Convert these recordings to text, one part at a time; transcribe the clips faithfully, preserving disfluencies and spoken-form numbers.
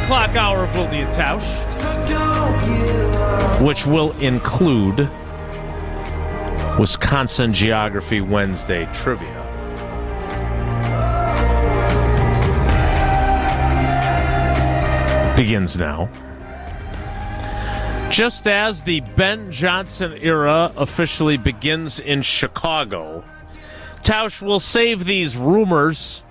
o'clock hour of Wilde and Tausch, which will include Wisconsin Geography Wednesday trivia. Begins now. Just as the Ben Johnson era officially begins in Chicago, Tausch will save these rumors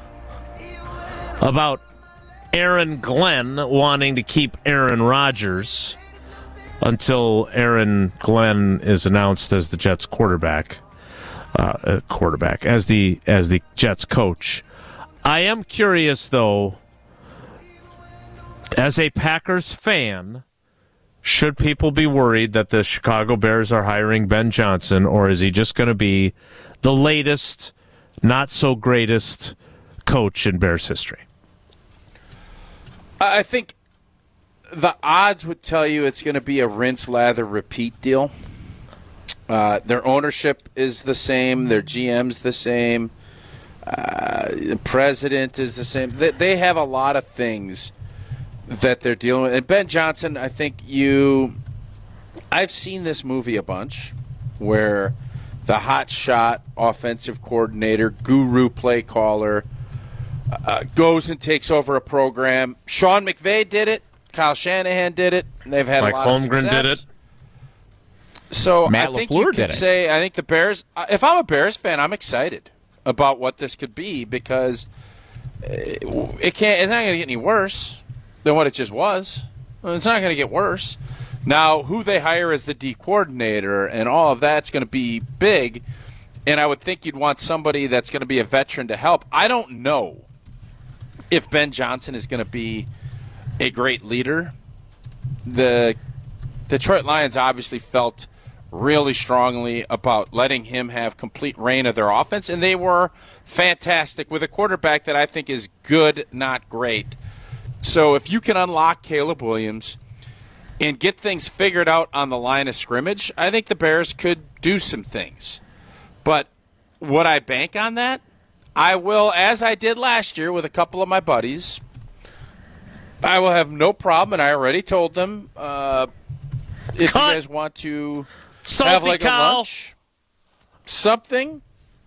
about Aaron Glenn wanting to keep Aaron Rodgers until Aaron Glenn is announced as the Jets quarterback, uh, quarterback as the as the Jets coach. I am curious, though, as a Packers fan, should people be worried that the Chicago Bears are hiring Ben Johnson, or is he just going to be the latest, not so greatest coach in Bears history? I think the odds would tell you it's going to be a rinse, lather, repeat deal. Uh, their ownership is the same. Their G M's the same. Uh, the president is the same. They, they have a lot of things that they're dealing with. And Ben Johnson, I think you – I've seen this movie a bunch where the hot shot offensive coordinator, guru play caller, uh, goes and takes over a program. Sean McVay did it. Kyle Shanahan did it. And they've had Mike a lot Holmgren of success. did it. So Matt I think LaFleur you could did it. say, I think the Bears – if I'm a Bears fan, I'm excited about what this could be because it, it can't – it's not going to get any worse than what it just was. It's not going to get worse. Now, who they hire as the D coordinator and all of that's going to be big, and I would think you'd want somebody that's going to be a veteran to help. I don't know if Ben Johnson is going to be a great leader. The Detroit Lions obviously felt really strongly about letting him have complete reign of their offense, and they were fantastic with a quarterback that I think is good, not great. So if you can unlock Caleb Williams and get things figured out on the line of scrimmage, I think the Bears could do some things. But would I bank on that? I will, as I did last year with a couple of my buddies. I will have no problem, and I already told them, uh, if Cut. you guys want to Salty have like cow. a lunch, something,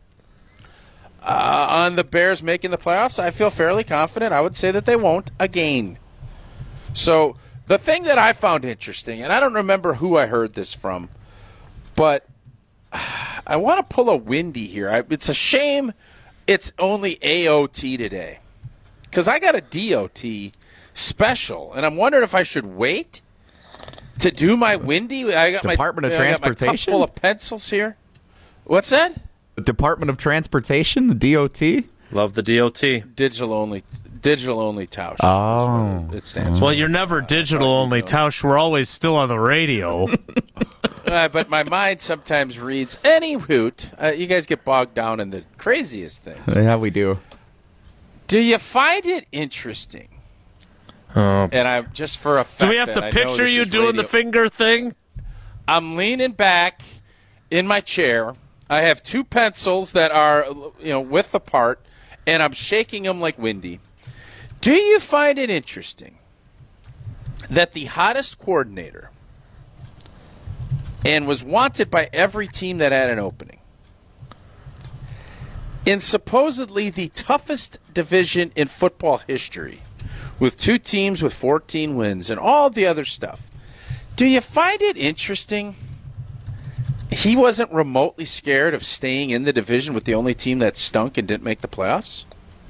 Uh, on the Bears making the playoffs, I feel fairly confident. I would say that they won't again. So the thing that I found interesting, and I don't remember who I heard this from, but I want to pull a Windy here. I, it's a shame it's only A O T today because I got a D O T special, and I'm wondering if I should wait to do my Windy. I got Department my, of I got my cup Transportation? full of pencils here. What's that? The Department of Transportation, the D O T? Love the D O T. Digital only, digital only Tausch. Oh. It stands for. Well, you're never digital only, Tausch. We're always still on the radio. Uh, but my mind sometimes reads any hoot. Uh, you guys get bogged down in the craziest things. Yeah, we do. Do you find it interesting? Uh, And I'm just for a fact. do we have that to I know picture this you is doing radio. the finger thing? I'm leaning back in my chair. I have two pencils that are, you know, width apart, and I'm shaking them like Windy. Do you find it interesting that the hottest coordinator and was wanted by every team that had an opening in supposedly the toughest division in football history with two teams with fourteen wins and all the other stuff, do you find it interesting he wasn't remotely scared of staying in the division with the only team that stunk and didn't make the playoffs?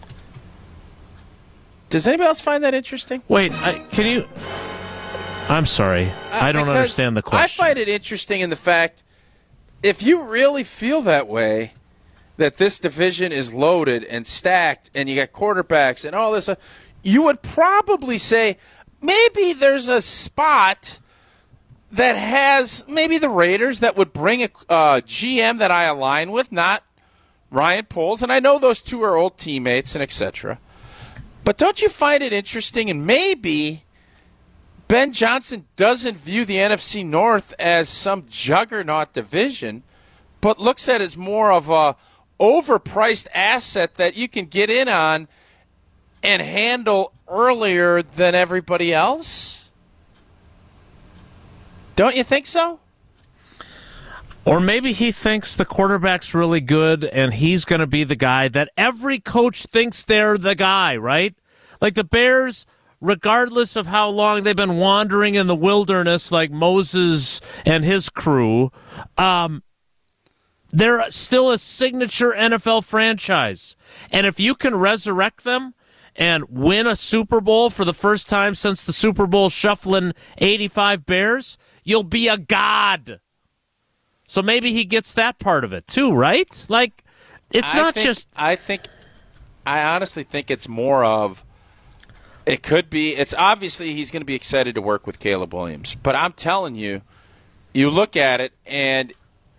Does anybody else find that interesting? Wait, I, can you? I'm sorry. I don't Because understand the question. I find it interesting in the fact, if you really feel that way, that this division is loaded and stacked and you got quarterbacks and all this, uh, you would probably say maybe there's a spot that has maybe the Raiders that would bring a uh, G M that I align with, not Ryan Poles. And I know those two are old teammates and et cetera. But don't you find it interesting? And maybe Ben Johnson doesn't view the N F C North as some juggernaut division, but looks at it as more of a overpriced asset that you can get in on and handle earlier than everybody else? Don't you think so? Or maybe he thinks the quarterback's really good and he's going to be the guy that every coach thinks they're the guy, right? Like the Bears, regardless of how long they've been wandering in the wilderness like Moses and his crew, um, they're still a signature N F L franchise. And if you can resurrect them and win a Super Bowl for the first time since the Super Bowl shuffling eighty-five Bears, you'll be a god. So maybe he gets that part of it too, right? Like, it's I not think, just... I think, I honestly think it's more of, it could be, it's obviously he's going to be excited to work with Caleb Williams. But I'm telling you, you look at it, and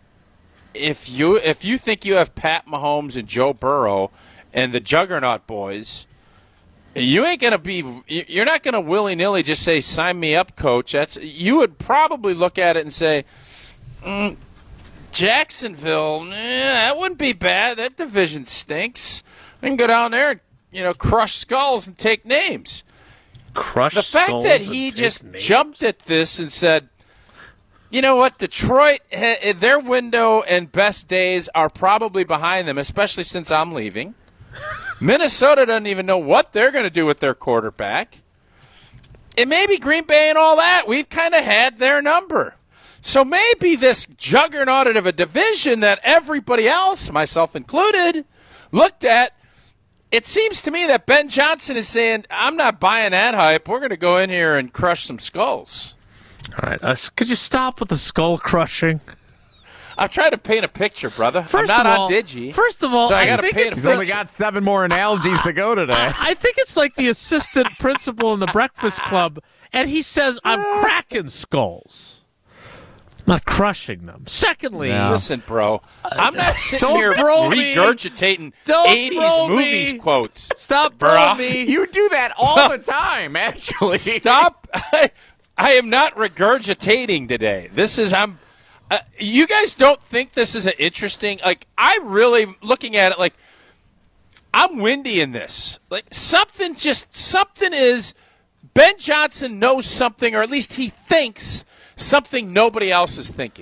if you if you think you have Pat Mahomes and Joe Burrow and the Juggernaut boys, you ain't going to be, you're not going to willy-nilly just say, sign me up, coach. That's, you would probably look at it and say, mm, Jacksonville, eh, that wouldn't be bad. That division stinks. I can go down there and, you know, crush skulls and take names. Crush The fact skulls that and he take just names. jumped at this and said, you know what, Detroit, eh, their window and best days are probably behind them, especially since I'm leaving. Minnesota doesn't even know what they're going to do with their quarterback. And maybe Green Bay and all that, we've kind of had their number. So maybe this juggernaut of a division that everybody else, myself included, looked at, it seems to me that Ben Johnson is saying, I'm not buying that hype. We're going to go in here and crush some skulls. All right, uh, could you stop with the skull crushing? I'm trying to paint a picture, brother. First I'm not of all, on Digi. First of all, so I, I got to think paint a it's He's picture. only got seven more analogies to go today. I, I think it's like the assistant principal in the Breakfast Club, and he says, I'm cracking skulls. Not crushing them. Secondly, No. Listen, bro, I'm not sitting Don't here bro me. regurgitating Don't eighties bro movies me. quotes. stop Bruh. bro me. You do that all the time, actually. Stop. I, I am not regurgitating today. This is, I'm, uh, you guys don't think this is an interesting, like, I really, looking at it, like, I'm windy in this. Like, something just, something is, Ben Johnson knows something, or at least he thinks something nobody else is thinking.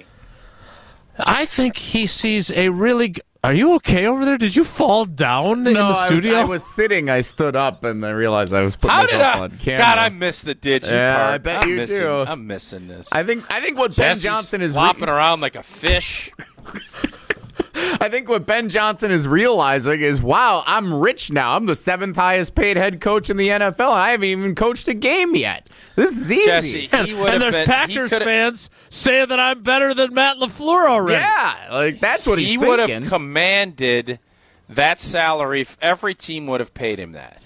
I think he sees a really. G- Are you okay over there? Did you fall down in No, the I was, studio? I was sitting. I stood up and I realized I was putting How did myself I? on camera. God, I miss the digi Yeah, part. I bet I'm you missing, do. I'm missing this. I think. I think what Ben Jesse's Johnson is. flopping around like a fish. I think what Ben Johnson is realizing is, wow, I'm rich now. I'm the seventh highest paid head coach in the N F L, and I haven't even coached a game yet. This is easy. Jesse, and, he would have and there's been, Packers he could've- fans saying that I'm better than Matt LaFleur already. Yeah, like that's what he's he thinking. would have commanded that salary. If every team would have paid him that.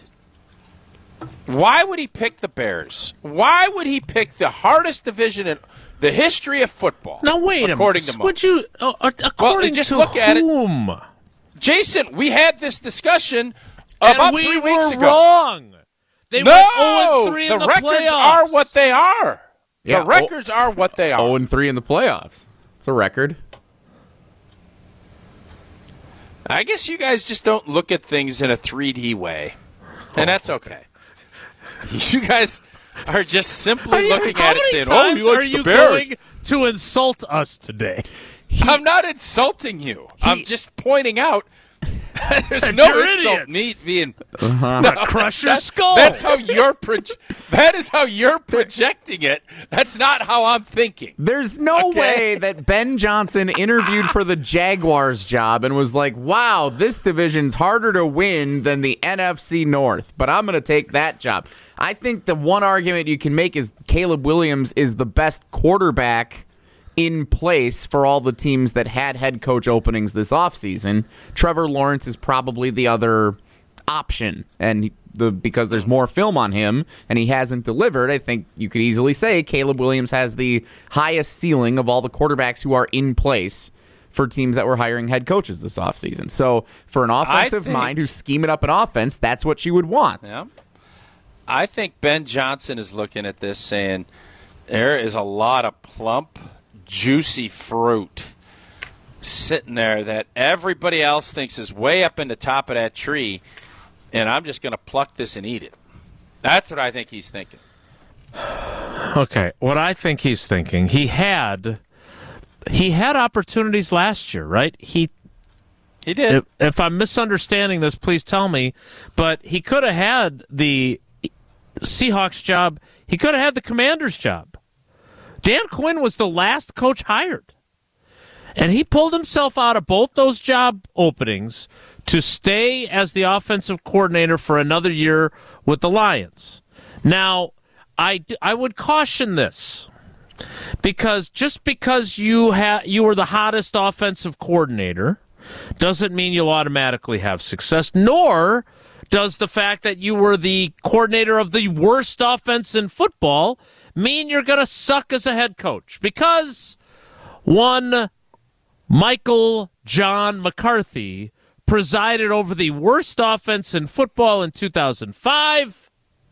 Why would he pick the Bears? Why would he pick the hardest division in the history of football? Now wait a according minute. to Would most. you? Uh, uh, according just to look at it. whom? Jason, we had this discussion And about we three were weeks ago. wrong. They No, went oh and three the, in the records playoffs. are what they are. Yeah, the records are what they are. oh and three in the playoffs. It's a record. I guess you guys just don't look at things in a three D way, and that's okay. You guys are just simply Are you- looking how at it many saying, times "Oh, he likes are the you Bears." going to insult us today? I'm not insulting you. I'm just pointing out there's That no you're insult idiots. me being. Crush your That- skull. That's how you're. Proj- that is how you're projecting it. That's not how I'm thinking. There's no Okay. way that Ben Johnson interviewed for the Jaguars job and was like, wow, this division's harder to win than the N F C North, but I'm going to take that job. I think the one argument you can make is Caleb Williams is the best quarterback in place for all the teams that had head coach openings this offseason. Trevor Lawrence is probably the other option, and the because there's more film on him and he hasn't delivered, I think you could easily say Caleb Williams has the highest ceiling of all the quarterbacks who are in place for teams that were hiring head coaches this offseason. So for an offensive think- mind who's scheming up an offense, that's what you would want. Yeah. I think Ben Johnson is looking at this saying there is a lot of plump, juicy fruit sitting there that everybody else thinks is way up in the top of that tree, and I'm just going to pluck this and eat it. That's what I think he's thinking. Okay, what I think he's thinking, he had he had opportunities last year, right? He He did. If, if I'm misunderstanding this, please tell me. But he could have had the Seahawks job. He could have had the Commanders job. Dan Quinn was the last coach hired. And he pulled himself out of both those job openings to stay as the offensive coordinator for another year with the Lions. Now, I, I would caution this. Because just because you ha- you were the hottest offensive coordinator doesn't mean you'll automatically have success, nor does the fact that you were the coordinator of the worst offense in football mean you're going to suck as a head coach. Because one Michael John McCarthy presided over the worst offense in football in two thousand five,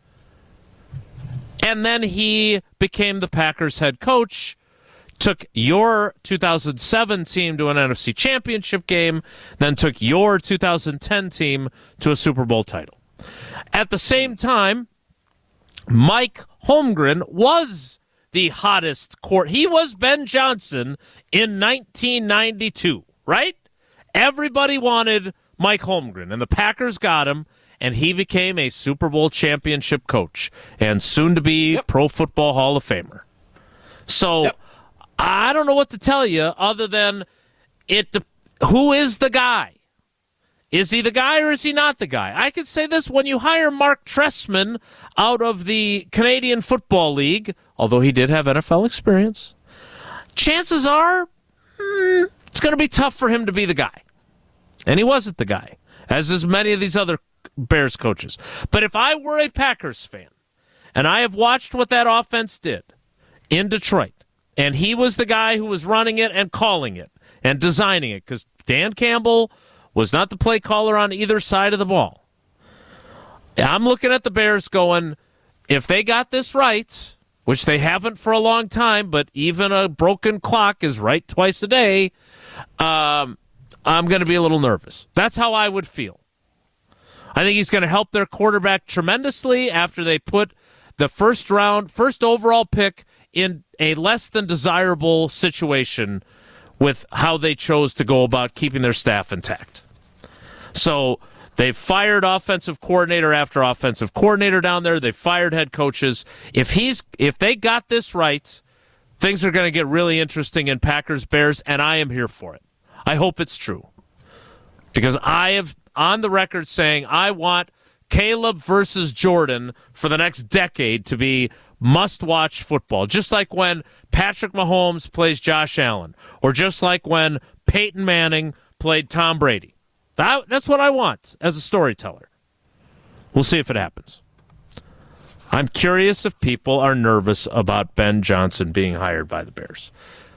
and then he became the Packers head coach, took your two thousand seven team to an N F C championship game, then took your two thousand ten team to a Super Bowl title. At the same time, Mike Holmgren was the hottest court. He was Ben Johnson in nineteen ninety-two, right? Everybody wanted Mike Holmgren, and the Packers got him, and he became a Super Bowl championship coach and soon to be yep. Pro Football Hall of Famer. So yep. I don't know what to tell you other than it. Who is the guy? Is he the guy or is he not the guy? I could say this: when you hire Mark Trestman out of the Canadian Football League, although he did have N F L experience, chances are hmm, it's going to be tough for him to be the guy. And he wasn't the guy, as is many of these other Bears coaches. But if I were a Packers fan, and I have watched what that offense did in Detroit, and he was the guy who was running it and calling it and designing it, because Dan Campbell was not the play caller on either side of the ball. I'm looking at the Bears going, if they got this right, which they haven't for a long time, but even a broken clock is right twice a day, um, I'm going to be a little nervous. That's how I would feel. I think he's going to help their quarterback tremendously after they put the first round, first overall pick in a less than desirable situation with how they chose to go about keeping their staff intact. So they've fired offensive coordinator after offensive coordinator down there. They've fired head coaches. If he's if they got this right, things are going to get really interesting in Packers Bears, and I am here for it. I hope it's true. Because I have on the record saying I want Caleb versus Jordan for the next decade to be must-watch football, just like when Patrick Mahomes plays Josh Allen, or just like when Peyton Manning played Tom Brady. That, that's what I want as a storyteller. We'll see if it happens. I'm curious if people are nervous about Ben Johnson being hired by the Bears.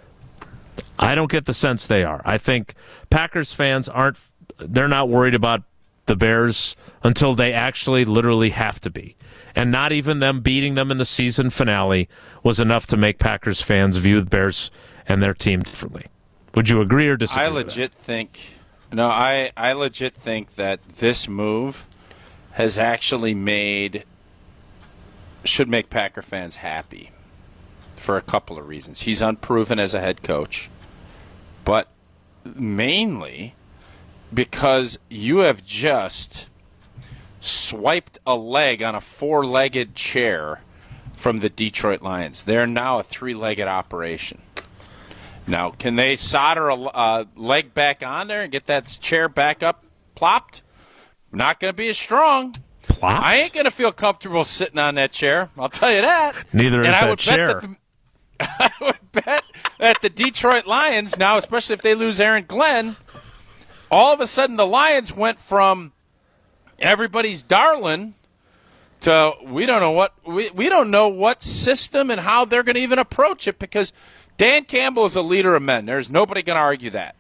I don't get the sense they are. I think Packers fans aren't, they're not worried about the Bears until they actually literally have to be. And not even them beating them in the season finale was enough to make Packers fans view the Bears and their team differently. Would you agree or disagree? I legit think, no, I, I legit think that this move has actually made, should make Packer fans happy for a couple of reasons. He's unproven as a head coach, but mainly because you have just swiped a leg on a four-legged chair from the Detroit Lions. They're now a three-legged operation. Now, can they solder a, a leg back on there and get that chair back up plopped? Not going to be as strong. Plopped? I ain't going to feel comfortable sitting on that chair. I'll tell you that. Neither and is I that would chair. Bet that the, I would bet that the Detroit Lions, now especially if they lose Aaron Glenn, all of a sudden the Lions went from everybody's darling to we don't know what we, we don't know what system and how they're going to even approach it, because Dan Campbell is a leader of men. There's nobody going to argue that.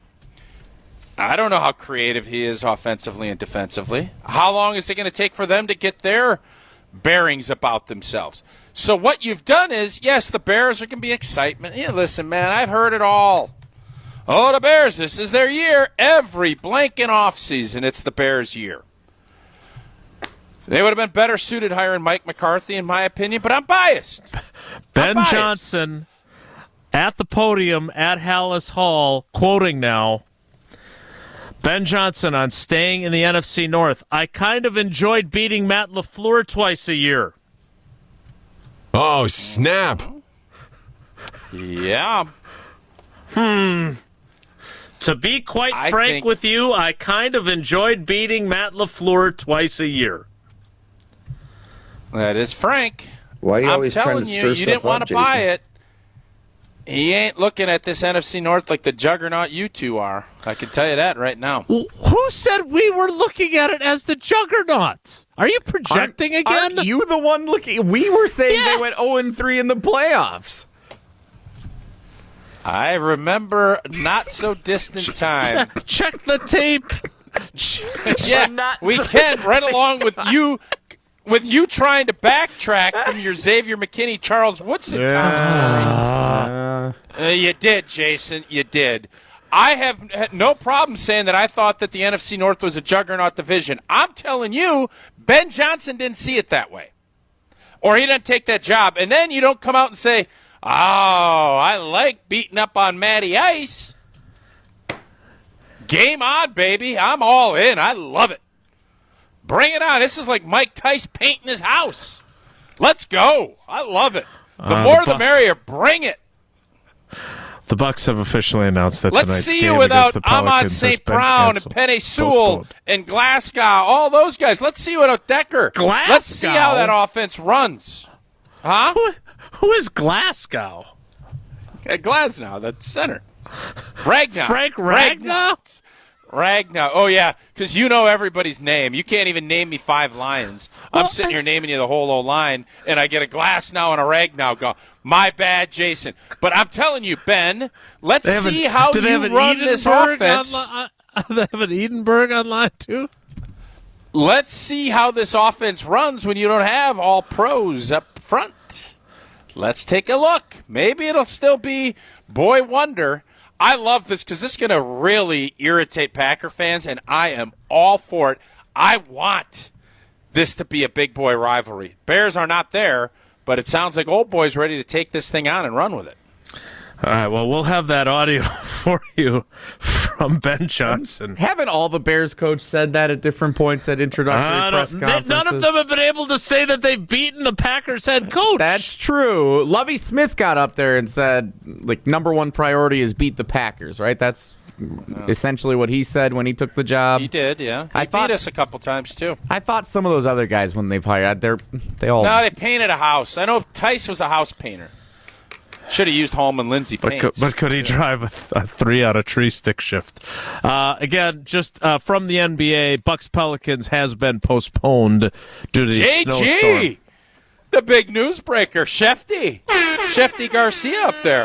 I don't know how creative he is offensively and defensively. How long is it going to take for them to get their bearings about themselves? So what you've done is, yes, the Bears are going to be excitement. Yeah, listen, man, I've heard it all. Oh, the Bears, this is their year. Every blanking offseason, it's the Bears' year. They would have been better suited hiring Mike McCarthy, in my opinion, but I'm biased. Ben I'm biased. Johnson at the podium at Hallis Hall, quoting now, Ben Johnson on staying in the N F C North. I kind of enjoyed beating Matt LaFleur twice a year. Oh, snap. Yeah. Hmm. To be quite I frank think- with you, I kind of enjoyed beating Matt LaFleur twice a year. That is frank. Why are you I'm always trying telling to you, stir you stuff didn't want up, to buy Jason? it. He ain't looking at this N F C North like the juggernaut you two are. I can tell you that right now. Who said we were looking at it as the juggernaut? Are you projecting aren't, again? Aren't you the one looking? We were saying Yes. they went oh and three in the playoffs. I remember not so distant time. Check the tape. Yeah, not we so can right along with you, with you trying to backtrack from your Xavier McKinney, Charles Woodson commentary. Uh, you did, Jason. You did. I have had no problem saying that I thought that the N F C North was a juggernaut division. I'm telling you, Ben Johnson didn't see it that way, or he didn't take that job. And then you don't come out and say, "Oh, I like beating up on Matty Ice." Game on, baby. I'm all in. I love it. Bring it on. This is like Mike Tice painting his house. Let's go. I love it. The Uh, more the the Bu- merrier. Bring it. The Bucks have officially announced that Let's tonight's see game you without against the Ahmad Pelicans has Saint been Brown and canceled. Penny Sewell Postponed. and Glasgow. All those guys. Let's see you without Decker. Let's see Glasgow? how that offense runs. Huh? Who, who is Glasgow? At Glasgow, the center. Ragnar. Frank Ragnar? Ragnar. Oh, yeah, because you know everybody's name. You can't even name me five Lions. I'm Well, sitting I- here naming you the whole O-line, and I get a Glass now and a Ragnar go. My bad, Jason. But I'm telling you, Ben, let's They have see an- how do they you have an run this Edinburgh offense. Onli- uh, they have an Edinburgh online, too? Let's see how this offense runs when you don't have all pros up front. Let's take a look. Maybe it'll still be boy wonder. I love this because this is going to really irritate Packer fans, and I am all for it. I want this to be a big boy rivalry. Bears are not there, but it sounds like old boy's ready to take this thing on and run with it. All right, well, we'll have that audio for you from Ben Johnson. Haven't all the Bears coach said that at different points at introductory I don't- press they- conferences? none of them have been able to say that they've beaten the Packers head coach. That's true. Lovie Smith got up there and said, like, number one priority is beat the Packers, right? That's essentially what he said when he took the job. He did, yeah. He I thought- beat us a couple times, too. I thought some of those other guys, when they've hired, they're they all. No, they painted a house. I know Tice was a house painter. Should have used Holman Lindsay But paints. could, but could he drive a, th- a three out of tree stick shift? Uh, again, just uh, from the N B A, Bucks Pelicans has been postponed due to the J snowstorm. G, the big newsbreaker, Shefty, Shefty Garcia up there.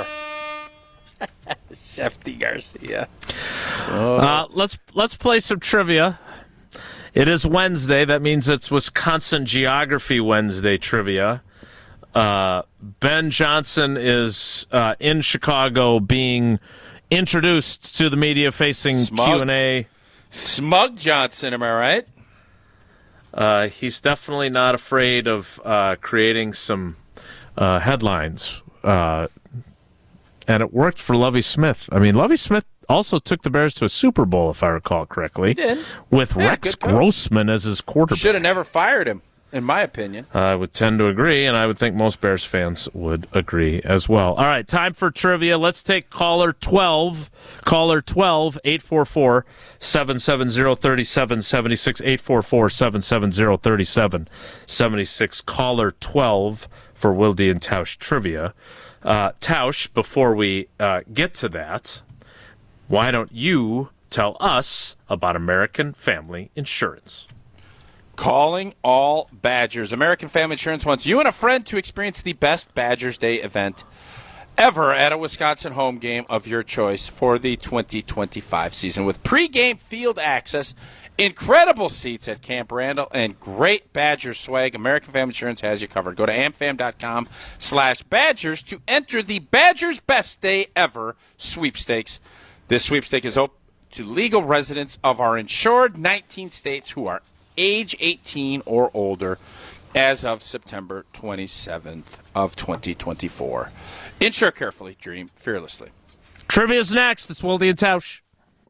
Shefty Garcia. Uh, let's let's play some trivia. It is Wednesday. That means it's Wisconsin Geography Wednesday trivia. Uh, Ben Johnson is uh, in Chicago being introduced to the media facing Smug. Q and A. Smug Johnson, am I right? Uh, he's definitely not afraid of uh, creating some uh, headlines. Uh, and it worked for Lovie Smith. I mean, Lovie Smith also took the Bears to a Super Bowl, if I recall correctly. He did. With Yeah, Rex good coach. Grossman as his quarterback. Should have never fired him, in my opinion. I would tend to agree, and I would think most Bears fans would agree as well. All right, time for trivia. Let's take caller twelve. Caller twelve, eight four four, seven seven zero, three seven seven six, eight four four, seven seven zero, three seven seven six. Caller twelve for Wilde and Tausch trivia. Uh, Tausch, before we uh, get to that, why don't you tell us about American Family Insurance? Calling all Badgers. American Family Insurance wants you and a friend to experience the best Badgers Day event ever at a Wisconsin home game of your choice for the twenty twenty-five season. With pregame field access, incredible seats at Camp Randall, and great Badgers swag, American Family Insurance has you covered. Go to amfam.com slash Badgers to enter the Badgers Best Day Ever sweepstakes. This sweepstake is open to legal residents of our insured nineteen states who are age eighteen or older as of September twenty-seventh of twenty twenty-four. Insure carefully, dream fearlessly. Trivia's next. It's Wilde and Tausch.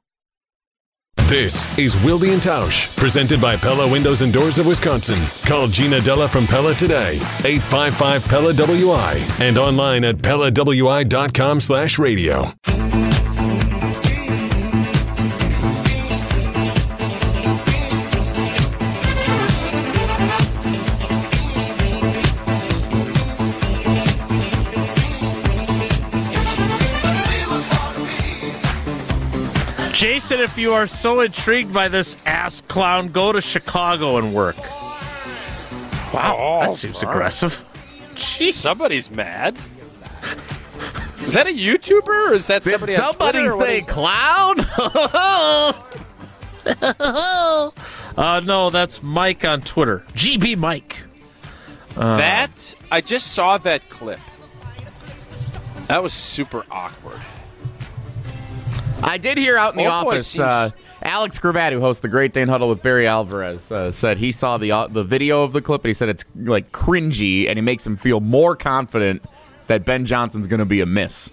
This is Wilde and Tausch, presented by Pella Windows and Doors of Wisconsin. Call Gina Della from Pella today, eight five five P E L L A W I, and online at Pella W I dot com slash radio. Jason, if you are so intrigued by this ass clown, go to Chicago and work. Wow, Oh, that seems all right. aggressive. Jeez. Somebody's mad. Is that a YouTuber or is that Did somebody on somebody Twitter, or what say is- clown? Uh, no, that's Mike on Twitter. G B Mike. That, I just saw that clip. That was super awkward. I did hear out in the Old boy office, seems- uh, Alex Gravatt, who hosts the Great Dane Huddle with Barry Alvarez, uh, said he saw the uh, the video of the clip and he said it's like cringy and it makes him feel more confident that Ben Johnson's going to be a miss.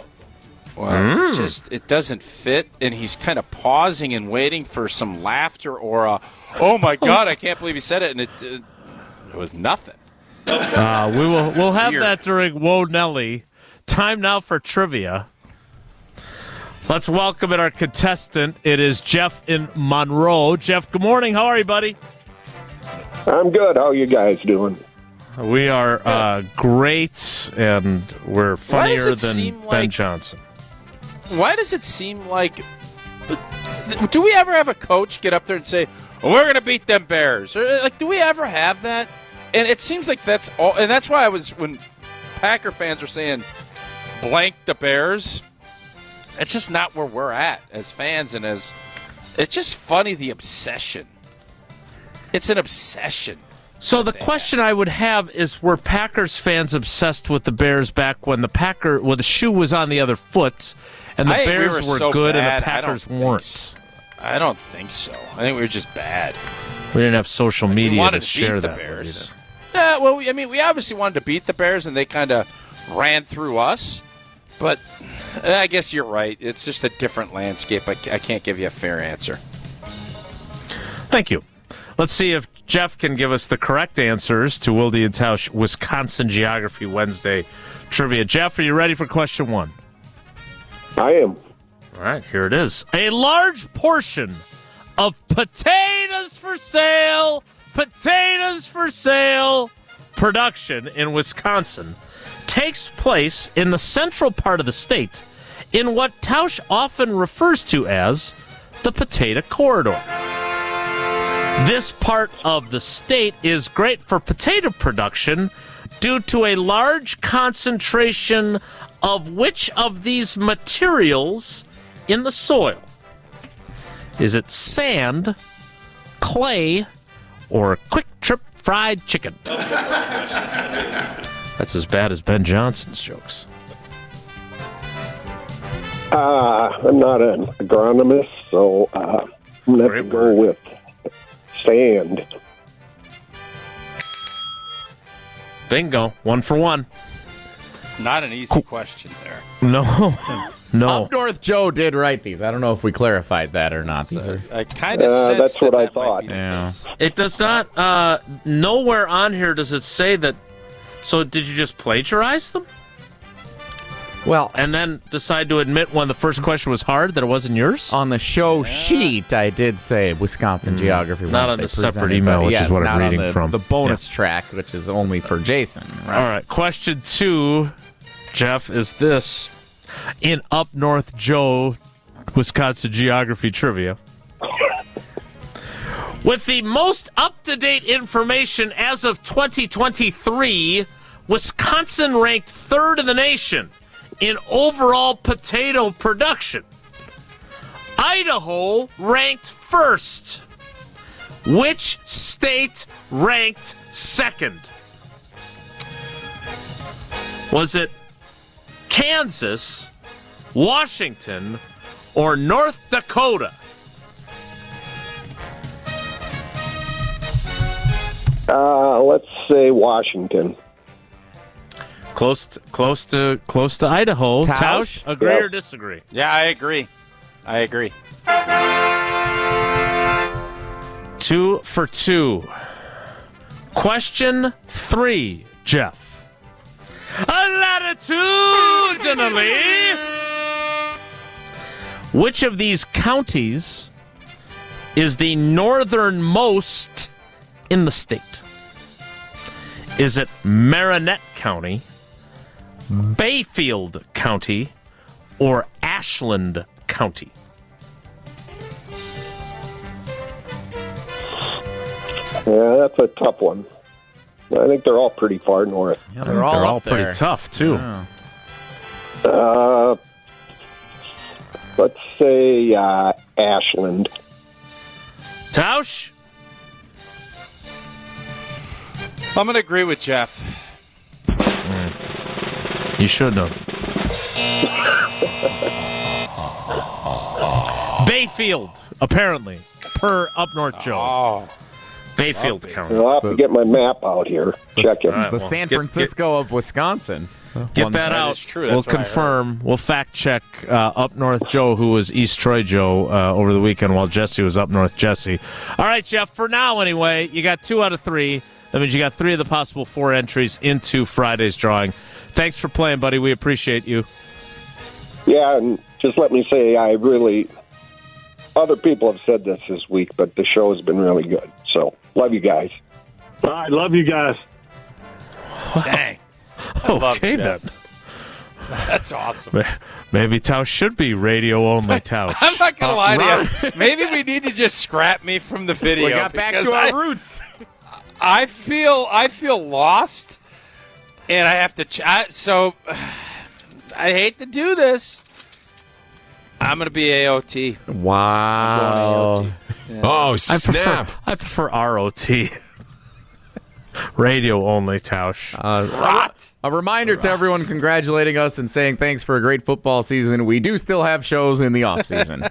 Well, it just it doesn't fit, and he's kind of pausing and waiting for some laughter or a, oh my God, I can't believe he said it, and it uh, it was nothing. Uh, we will we'll have Weird. that during Whoa Nelly. Time now for trivia. Let's welcome in our contestant. It is Jeff in Monroe. Jeff, good morning. How are you, buddy? I'm good. How are you guys doing? We are uh, great, and we're funnier than seem Ben like- Johnson. Why does it seem like? Do we ever have a coach get up there and say, oh, "We're going to beat them Bears"? Or, like, do we ever have that? And it seems like that's all. And that's why I was when Packer fans were saying, "Blank the Bears." It's just not where we're at as fans, and as it's just funny the obsession. It's an obsession. So the question I would have is: were Packers fans obsessed with the Bears back when the Packer, well, the shoe was on the other foot, and the I think we Bears were were so good and bad, the I don't Packers think weren't? so. I don't think so. I think we were just bad. We didn't have social we media wanted to to share beat the that. Bears. Yeah, well, we, I mean, we obviously wanted to beat the Bears, and they kind of ran through us. But eh, I guess you're right. It's just a different landscape. I, I can't give you a fair answer. Thank you. Let's see if Jeff can give us the correct answers to Wilde and Tausch Wisconsin Geography Wednesday trivia. Jeff, are you ready for question one? I am. All right, here it is. A large portion of potatoes for sale, potatoes for sale production in Wisconsin takes place in the central part of the state in what Tausch often refers to as the Potato Corridor. This part of the state is great for potato production due to a large concentration of which of these materials in the soil? Is it sand, clay, or quick trip fried chicken? That's as bad as Ben Johnson's jokes. Uh, I'm not an agronomist, so uh, I'm going to have to go with sand. Bingo. One for one. Not an easy question there. No. No. Up North Joe did write these. I don't know if we clarified that or not. sir. I kind of Uh, sensed that's that what I that might thought. be the Yeah. case. It does not, uh, nowhere on here does it say that. So did you just plagiarize them? Well, And then decide to admit when the first question was hard that it wasn't yours? on the show sheet, I did say Wisconsin Geography. Not on Wednesday the separate presented email, by- which is yes, what I'm not on reading the, from. The bonus track, which is only for Jason. Right? All right. Question two, Jeff, is this. In Up North Joe, Wisconsin Geography Trivia. With the most up-to-date information as of twenty twenty-three, Wisconsin ranked third in the nation in overall potato production. Idaho ranked first. Which state ranked second? Was it Kansas, Washington, or North Dakota? Uh, let's say Washington. Close, to, close to, close to Idaho. Tausch? Tausch, agree Yeah. or disagree? Yeah, I agree. I agree. Two for two. Question three, Jeff. Latitudinally, which of these counties is the northernmost in the state? Is it Marinette County, Bayfield County, or Ashland County? Yeah, that's a tough one. I think they're all pretty far north. Yeah, they're all, They're up all pretty there. tough, too. Yeah. Uh, let's say uh, Ashland. Tausch? I'm going to agree with Jeff. You shouldn't have. Bayfield, apparently, per Up North Joe. Oh, Bayfield County. I'll have to get my map out here. Check it. All right, The well, San get- Francisco of Wisconsin. Get One- that That out. is true. We'll That's what I heard. confirm. We'll fact check uh, Up North Joe, who was East Troy Joe uh, over the weekend, while Jesse was Up North Jesse. All right, Jeff. For now, anyway, you got two out of three. That means you got three of the possible four entries into Friday's drawing. Thanks for playing, buddy. We appreciate you. Yeah, and just let me say, I really, other people have said this this week, but the show has been really good. So, love you guys. All right, love you guys. dang. love Okay, Jeff. then. That's awesome. Maybe Tausch should be radio only Tausch. I'm not going to Uh, lie to right. you. Maybe we need to just scrap me from the video. We got back because to our I, roots. I feel I feel lost, and I have to. Ch- I, so I hate to do this. I'm going to be A O T. Wow. Oh, I snap. prefer, I prefer R O T. Radio only Tausch. Rot. A reminder to everyone congratulating us and saying thanks for a great football season. We do still have shows in the off season.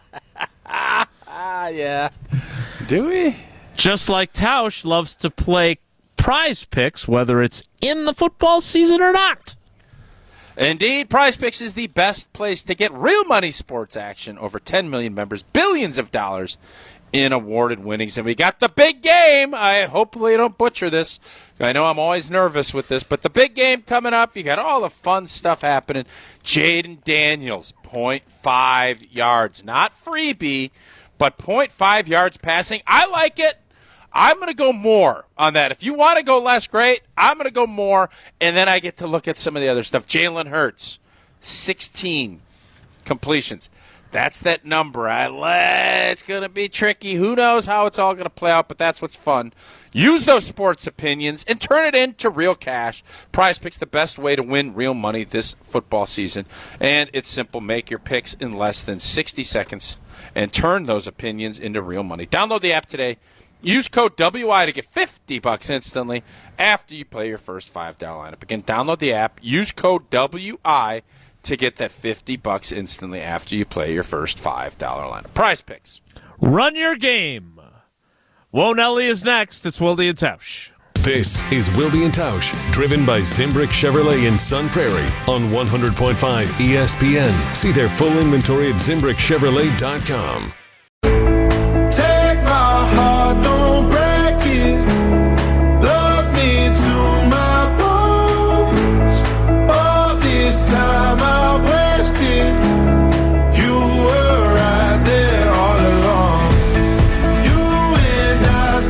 Ah, yeah. Do we? Just like Tausch loves to play prize picks, whether it's in the football season or not. Indeed, Prize Picks is the best place to get real money sports action. Over ten million members, billions of dollars in awarded winnings. And we got the big game. I hopefully don't butcher this. I know I'm always nervous with this, but the big game coming up. You got all the fun stuff happening. Jaden Daniels, point five yards. Not freebie, but point five yards passing. I like it. I'm going to go more on that. If you want to go less, great. I'm going to go more, and then I get to look at some of the other stuff. Jalen Hurts, sixteen completions. That's that number. I let, it's going to be tricky. Who knows how it's all going to play out, but that's what's fun. Use those sports opinions and turn it into real cash. Prize Picks, the best way to win real money this football season. And it's simple. Make your picks in less than sixty seconds and turn those opinions into real money. Download the app today. Use code W I to get fifty bucks instantly after you play your first five dollar lineup. Again, download the app. Use code W I to get that fifty bucks instantly after you play your first five dollar lineup. Prize Picks. Run your game. Won't Ellie is next. It's Wilde and Tausch. This is Wilde and Tausch, driven by Zimbrick Chevrolet in Sun Prairie on one hundred point five E S P N. See their full inventory at zimbrick chevrolet dot com. Take my heart, don't break it. Love me to my bones. All this time I wasted. You were right there all along. You and I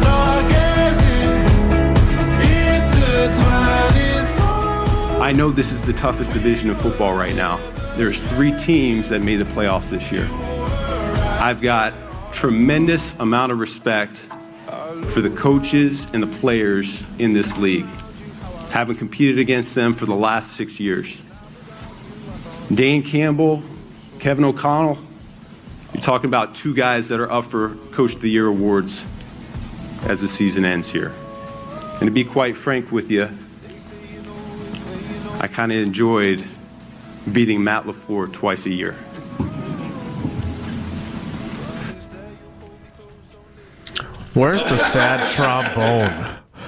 stargazing, intertwining songs. I know this is the toughest division of football right now. There's three teams that made the playoffs this year. I've got tremendous amount of respect for the coaches and the players in this league, having competed against them for the last six years. Dan Campbell, Kevin O'Connell, you're talking about two guys that are up for Coach of the Year awards as the season ends here. And to be quite frank with you, I kind of enjoyed beating Matt LaFleur twice a year. Where's the sad trombone?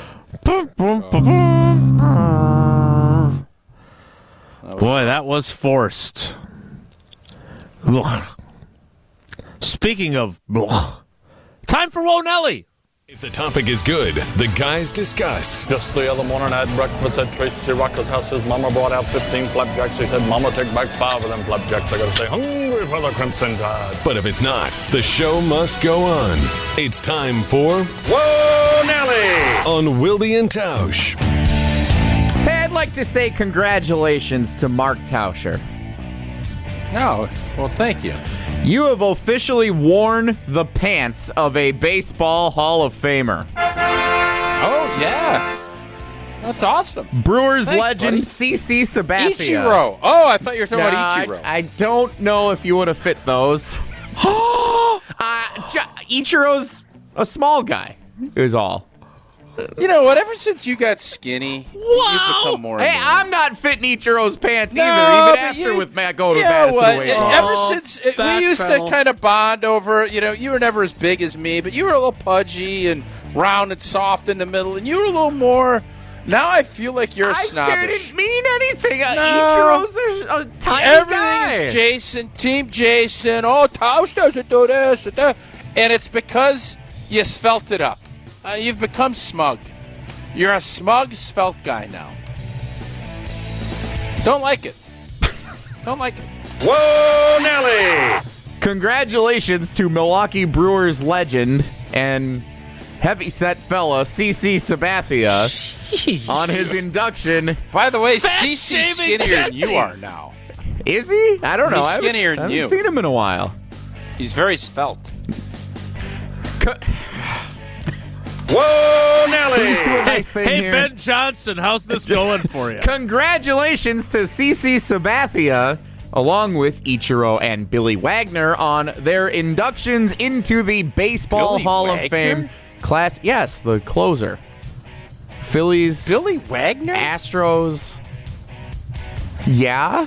Boy, that was forced. Ugh. Speaking of, ugh. Time for Whoa Nelly. If the topic is good, the guys discuss. Just the other morning I had breakfast at Tracy Rocker's house. His mama brought out fifteen flapjacks. He said, Mama, take back five of them flapjacks. I gotta stay hungry for the Crimson Tide. But if it's not, the show must go on. It's time for Whoa, Nelly! On Wilde and Tausch. Hey, I'd like to say congratulations to Mark Tauscher. No, well, thank you. You have officially worn the pants of a baseball Hall of Famer. Oh, yeah. That's awesome. Brewers Thanks, buddy. buddy. C C Sabathia. Ichiro. Oh, I thought you were talking Nah, about Ichiro. I, I don't know if you would have fit those. uh, J- Ichiro's a small guy, is all. You know what? Ever since you got skinny, you've become more. Hey, annoying. I'm not fitting Ichiro's pants No, either, but even after you- with Matt go to You know Madison what? Wade. Ever Oh, since it, we used to backpedal. kind of bond over, you know, you were never as big as me, but you were a little pudgy and round and soft in the middle, and you were a little more. Now I feel like you're I snobbish. didn't mean anything. Uh, No. Ichiro's a, a tiny Everything guy. is Jason, Team Jason. Oh, Tausch doesn't do this and that. And it's because you svelte it up. Uh, you've become smug. You're a smug, svelte guy now. Don't like it. Don't like it. Whoa, Nelly! Congratulations to Milwaukee Brewers legend and heavyset fella C C Sabathia on his induction. By the way, Fat Cece's shaming skinnier than Jesse. you are now. Is he? I don't know. He's I haven't- skinnier than I haven't you. seen him in a while. He's very svelte. Co- Whoa, Nelly! Please do a nice thing Hey, here. Ben Johnson, how's this going for you? Congratulations to C C Sabathia, along with Ichiro and Billy Wagner, on their inductions into the Baseball Billy Hall Wagner? of Fame class. Yes, the closer. Phillies, Billy Wagner? Astros. Yeah.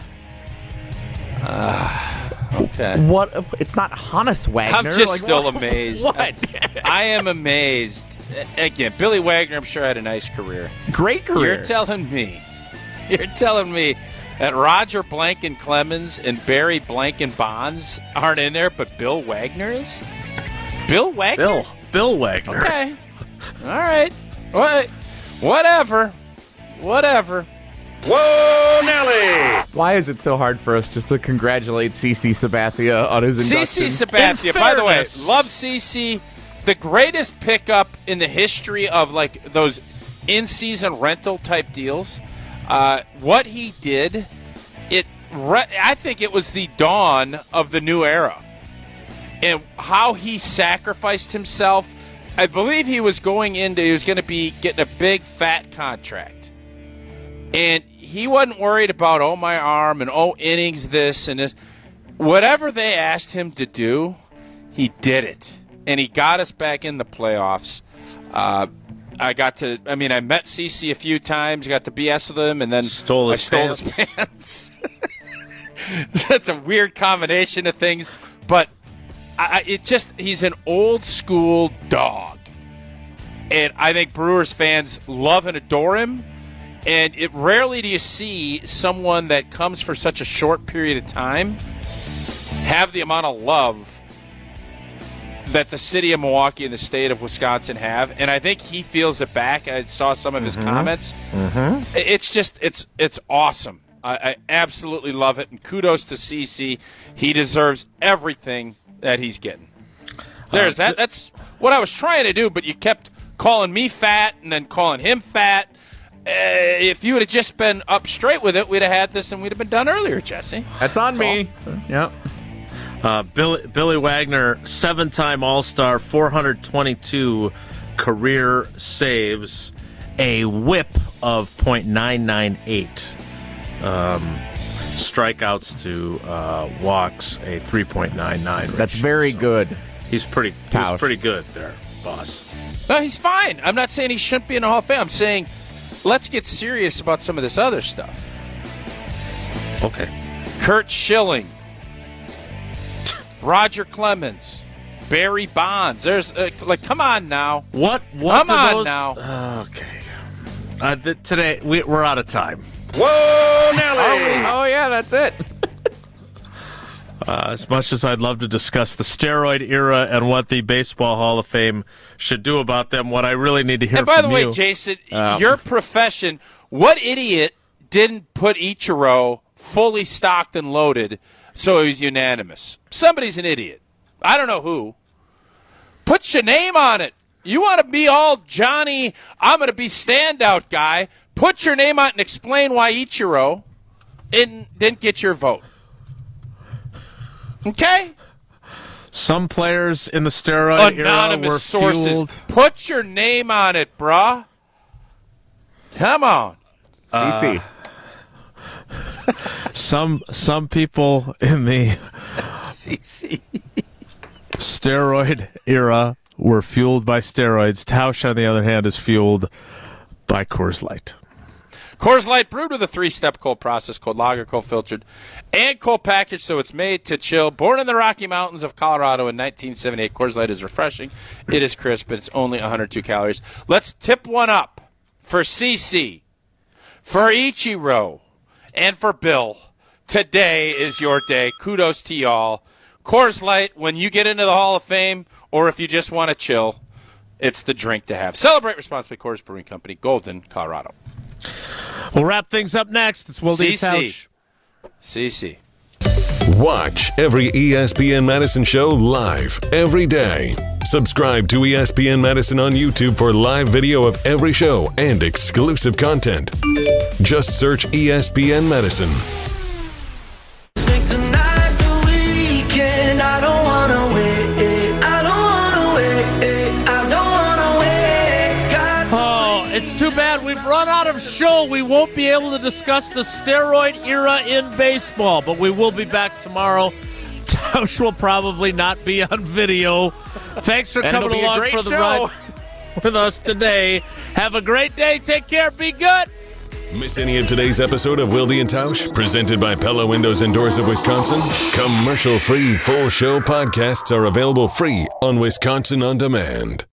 Okay. What? It's not Hannes Wagner. I'm just Like, still what- amazed. What? I am amazed. Again, Billy Wagner, I'm sure, had a nice career. Great career. You're telling me, you're telling me that Roger Blanken Clemens and Barry Blanken Bonds aren't in there, but Bill Wagner is? Bill Wagner? Bill. Bill Wagner. Okay. All right. What? Whatever. Whatever. Whoa, Nelly! Why is it so hard for us just to congratulate C C Sabathia on his induction? C C Sabathia, by the way, fairness- love C C. The greatest pickup in the history of like those in-season rental type deals. Uh, what he did, it re- I think it was the dawn of the new era, and how he sacrificed himself. I believe he was going into he was going to be getting a big fat contract, and he wasn't worried about oh my arm and oh innings this and this. Whatever they asked him to do, he did it. And he got us back in the playoffs. Uh, I got to, I mean, I met Cece a few times, got to B S with him, and then Stole his I stole pants. his pants. That's a weird combination of things, but I, I, it just, he's an old school dog. And I think Brewers fans love and adore him. And it rarely do you see someone that comes for such a short period of time have the amount of love that the city of Milwaukee and the state of Wisconsin have, and I think he feels it back. I saw some of his Mm-hmm. comments. Mm-hmm. It's just it's it's awesome. I, I absolutely love it, and kudos to C C. He deserves everything that he's getting. There's Uh, that. That's what I was trying to do, but you kept calling me fat and then calling him fat. Uh, if you would have just been up straight with it, we'd have had this and we'd have been done earlier, Jesse. That's on me. Yep. Uh, Billy, Billy Wagner, seven-time All-Star, four hundred twenty-two career saves, a whip of point nine nine eight, um, strikeouts to uh, walks, a three point nine nine. That's very good. He's pretty. Tausch. He's pretty good there, boss. No, he's fine. I'm not saying he shouldn't be in the Hall of Fame. I'm saying let's get serious about some of this other stuff. Okay. Kurt Schilling, Roger Clemens, Barry Bonds. There's uh, like, come on now. What? What Come do on those, now. Uh, okay. Uh, th- today, we, we're out of time. Whoa, Nelly! Oh, yeah, that's it. Uh, as much as I'd love to discuss the steroid era and what the Baseball Hall of Fame should do about them, what I really need to hear And by from the way, you... Jason, Um, your profession, what idiot didn't put Ichiro fully stocked and loaded so it was unanimous? Somebody's an idiot. I don't know who. Put your name on it. You want to be all Johnny, I'm going to be standout guy. Put your name on it and explain why Ichiro didn't, didn't get your vote. Okay? Some players in the steroid Anonymous era were sources. fueled... Put your name on it, brah. Come on. C C. Some, some people in the C C. steroid era were fueled by steroids. Tausch, on the other hand, is fueled by Coors Light. Coors Light brewed with a three-step cold process, cold lager, cold filtered, and cold packaged, so it's made to chill. Born in the Rocky Mountains of Colorado in nineteen seventy-eight, Coors Light is refreshing. It is crisp, but it's only one hundred two calories. Let's tip one up for C C, for Ichiro, and for Bill. Today is your day. Kudos to y'all. Coors Light, when you get into the Hall of Fame, or if you just want to chill, it's the drink to have. Celebrate responsibly. Coors Brewing Company, Golden, Colorado. We'll wrap things up next. It's Will D. C C. Tausch. C C. Watch every E S P N Madison show live every day. Subscribe to E S P N Madison on YouTube for live video of every show and exclusive content. Just search E S P N Madison. Tonight, the weekend, I don't wanna wait. I don't wanna wait. I don't wanna wait. God, Oh, it's too bad we've run out of show. We won't be able to discuss the steroid era in baseball, but we will be back tomorrow. Tausch will probably not be on video. Thanks for And it'll coming be a along great for the show. ride with us today. Have a great day. Take care. Be good. Miss any of today's episode of Wilde and Tausch, presented by Pella Windows and Doors of Wisconsin? Commercial-free full show podcasts are available free on Wisconsin On Demand.